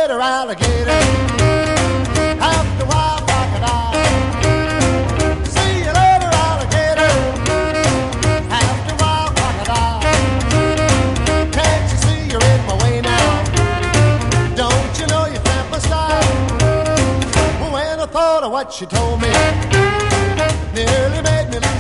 later, alligator. After a while, crocodile. See you later, alligator. After a while, crocodile. Can't you see you're in my way now? Don't you know you tramp my style? When I thought of what she told me, nearly made me lose